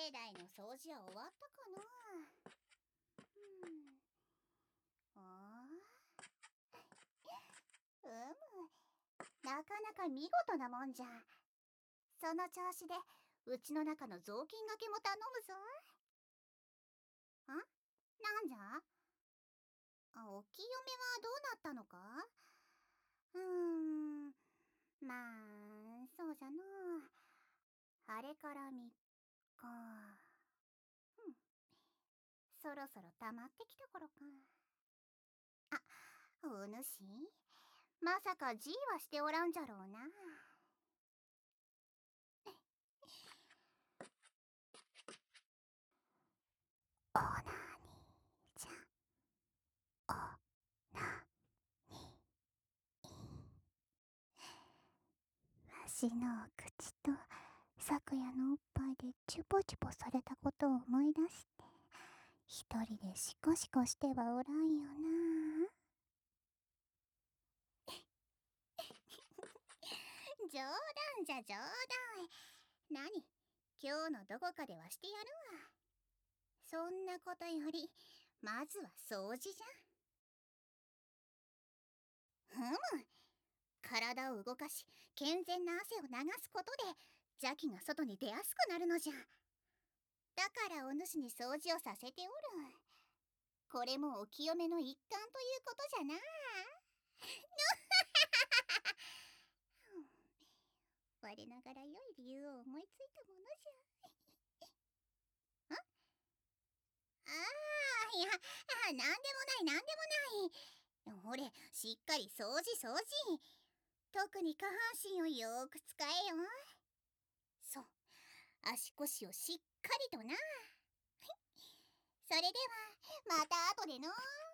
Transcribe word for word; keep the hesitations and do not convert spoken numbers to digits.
境内の掃除は終わったかな。うん。あうむ。なかなか見事なもんじゃ。その調子でうちの中の雑巾がけも頼むぞ。んなんじゃ。あ、お清めはどうなったのか。うーん。まあそうじゃの。あれからみっか。うん。そろそろ溜まってきた頃か。あ、お主まさかじいはしておらんじゃろうな。オナニーじゃ。オナニー。わしの口と昨夜のおっぱいでチュポチュポされたことを思い出して一人でシコシコしてはおらんよな。冗談じゃ冗談。何今日のどこかではしてやるわ。そんなことよりまずは掃除じゃ。ふむ。体を動かし健全な汗を流すことで邪気が外に出やすくなるのじゃ。だからお主に掃除をさせておる。これもお清めの一環ということじゃな。我ながら良い理由を思いついたものじゃ。んああ、いや、なんでもないなんでもない。ほれ、しっかり掃除掃除。特に下半身をよーく使えよ。そう、足腰をしっかりとな。それではまた後での。